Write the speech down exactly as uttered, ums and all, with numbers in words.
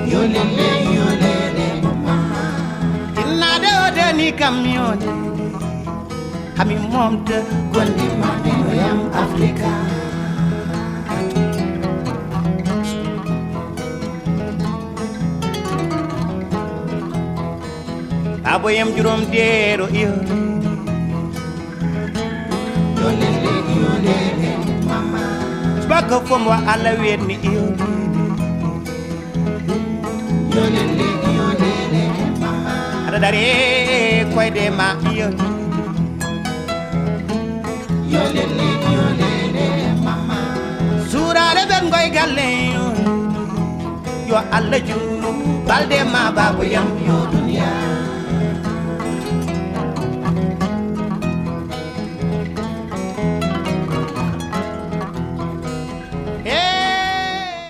yo lele yo lele mama inna de ode ni camion hami momte gondi mabbe yam Africa aboyam jurom dero iyo yo lele yo lele mama baka fomwa ala wedni iyo yo lele yo lele mama ada dari koyde ma iyo yo lele yo lele mama surare ben goy galle yo alla ju balde ma babu yam yo dunya